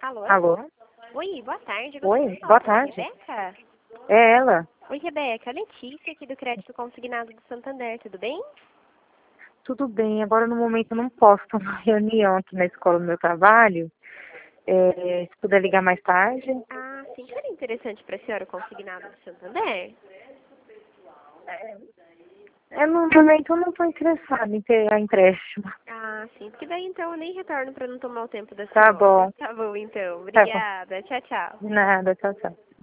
Alô? Alô? Oi, boa tarde. Oi, boa tarde. Rebeca? É ela. Oi, Rebeca. Letícia aqui do Crédito Consignado do Santander, tudo bem? Tudo bem, agora no momento eu não posso estar numa reunião aqui na escola do meu trabalho. Se puder ligar mais tarde. Ah, sim. Seria interessante para a senhora o Consignado do Santander? No momento eu não estou interessada em ter a empréstimo. Ah, sim. Porque daí então eu nem retorno para não tomar o tempo da Tá senhora. bom, Tá bom, então. tá bom. Obrigada. Tchau, tchau. De nada, tchau, tchau.